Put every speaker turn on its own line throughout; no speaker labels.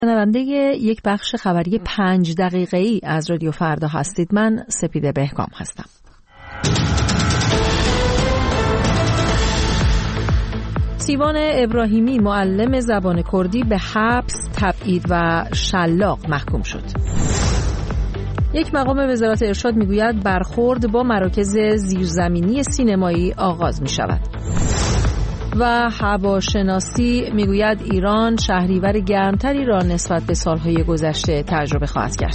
شنونده یک بخش خبری 5 دقیقه‌ای از رادیو فردا هستید. من سپیده بهگام هستم. سیوان ابراهیمی معلم زبان کردی به حبس، تبعید و شلاق محکوم شد. یک مقام وزارت ارشاد میگوید برخورد با مراکز زیرزمینی سینمایی آغاز می شود. و هواشناسی میگوید ایران شهریور گرمتری را نسبت به سالهای گذشته تجربه خواهد کرد.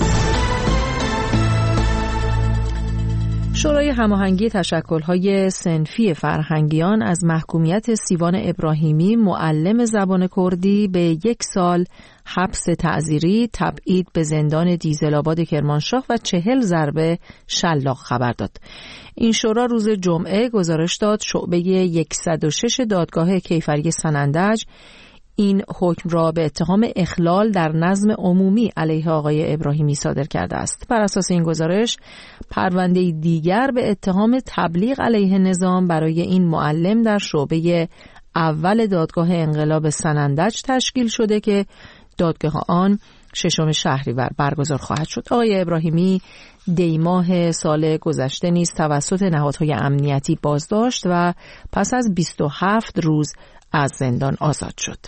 شورای هماهنگی تشکل‌های صنفی فرهنگیان از محکومیت سیوان ابراهیمی معلم زبان کردی به 1 سال حبس تعزیری، تبعید به زندان دیزل‌آباد کرمانشاه و 40 ضربه شلاق خبر داد. این شورا روز جمعه گزارش داد شعبه 106 دادگاه کیفری سنندج این حکم را به اتهام اخلال در نظم عمومی علیه آقای ابراهیمی صادر کرده است. بر اساس این گزارش پرونده دیگر به اتهام تبلیغ علیه نظام برای این معلم در شعبه اول دادگاه انقلاب سنندج تشکیل شده که دادگاه آن 6 شهریور برگزار خواهد شد. آقای ابراهیمی دی ماه سال گذشته نیز توسط نهادهای امنیتی بازداشت و پس از 27 روز از زندان آزاد شد.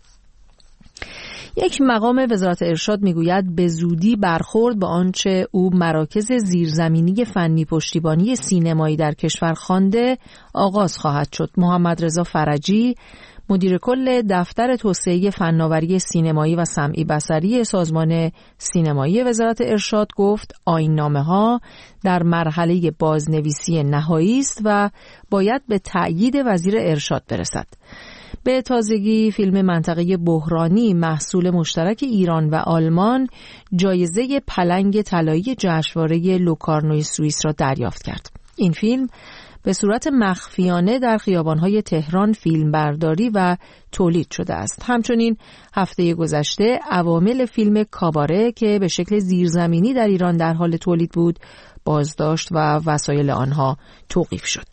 یک مقام وزارت ارشاد میگوید به زودی برخورد با آنچه او مراکز زیرزمینی فنی پشتیبانی سینمایی در کشور خوانده آغاز خواهد شد. محمد رضا فرجی مدیر کل دفتر توسعه فناوری سینمایی و سمعی بصری سازمان سینمایی وزارت ارشاد گفت آیین‌نامه‌ها در مرحله بازنویسی نهایی است و باید به تأیید وزیر ارشاد برسد. به تازگی فیلم منطقه بحرانی محصول مشترک ایران و آلمان جایزه پلنگ طلایی جشنواره لوکارنوی سوئیس را دریافت کرد. این فیلم به صورت مخفیانه در خیابان‌های تهران فیلمبرداری و تولید شده است. همچنین هفته گذشته عوامل فیلم کاباره که به شکل زیرزمینی در ایران در حال تولید بود بازداشت و وسایل آنها توقیف شد.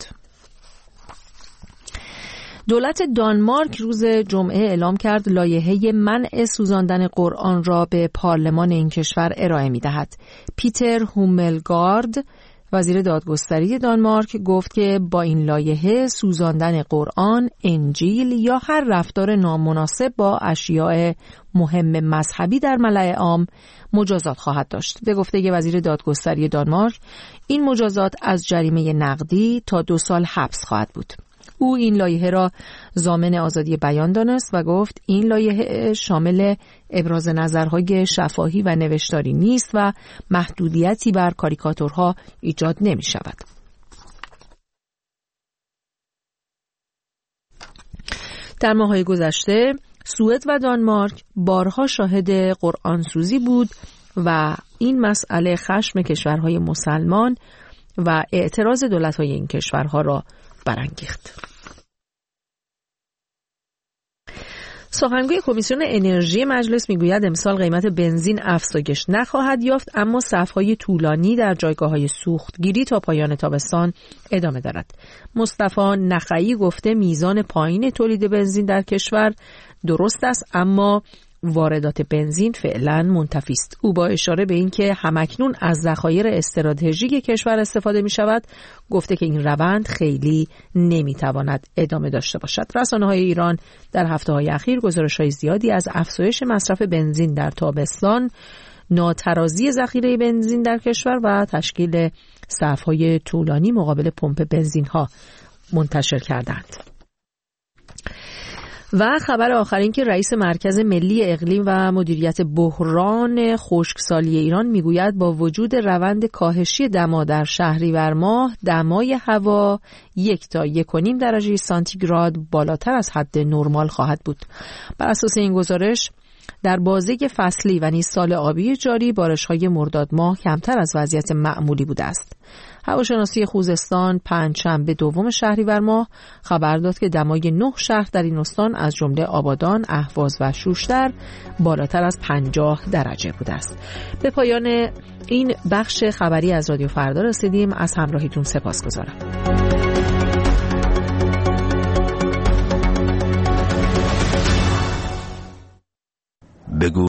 دولت دانمارک روز جمعه اعلام کرد لایحه منع سوزاندن قرآن را به پارلمان این کشور ارائه می‌دهد. پیتر هوملگارد وزیر دادگستری دانمارک گفت که با این لایحه سوزاندن قرآن، انجیل یا هر رفتار نامناسب با اشیاء مهم مذهبی در ملأ عام مجازات خواهد داشت. به گفته وزیر دادگستری دانمارک این مجازات از جریمه نقدی تا 2 سال حبس خواهد بود. او این لایحه را ضامن آزادی بیان دانست و گفت این لایحه شامل ابراز نظرهای شفاهی و نوشتاری نیست و محدودیتی بر کاریکاتورها ایجاد نمی شود. در ماه‌های گذشته سوئد و دانمارک بارها شاهد قرآن سوزی بود و این مسئله خشم کشورهای مسلمان و اعتراض دولت‌های این کشورها را برانگیخت. سخنگوی کمیسیون انرژی مجلس میگوید امسال قیمت بنزین افزایش نخواهد یافت، اما صف‌های طولانی در جایگاه‌های سوختگیری تا پایان تابستان ادامه دارد. مصطفی نخعی گفته میزان پایین تولید بنزین در کشور درست است، اما واردات بنزین فعلا منتفی است. او با اشاره به اینکه همکنون از ذخایر استراتژیک کشور استفاده می شود گفته که این روند خیلی نمی تواند ادامه داشته باشد. رسانه‌های ایران در هفته‌های اخیر گزارش‌های زیادی از افزایش مصرف بنزین در تابستان، ناترازی ذخیره بنزین در کشور و تشکیل صف‌های طولانی مقابل پمپ بنزین‌ها منتشر کردند. و خبر آخر این که رئیس مرکز ملی اقلیم و مدیریت بحران خشکسالی ایران میگوید با وجود روند کاهشی دما در شهریور ماه دمای هوا 1 تا 1.5 درجه سانتیگراد بالاتر از حد نرمال خواهد بود. بر اساس این گزارش در بازه فصلی و نیز سال آبی جاری بارش‌های مرداد ماه کمتر از وضعیت معمولی بوده است. هواشناسی خوزستان پنجشنبه 2 شهریور ماه خبر داد که دمای 9 شهر در این استان از جمله آبادان، اهواز و شوشتر بالاتر از 50 درجه بوده است. به پایان این بخش خبری از رادیو فردا رسیدیم. از همراهیتون سپاسگزارم.
بگو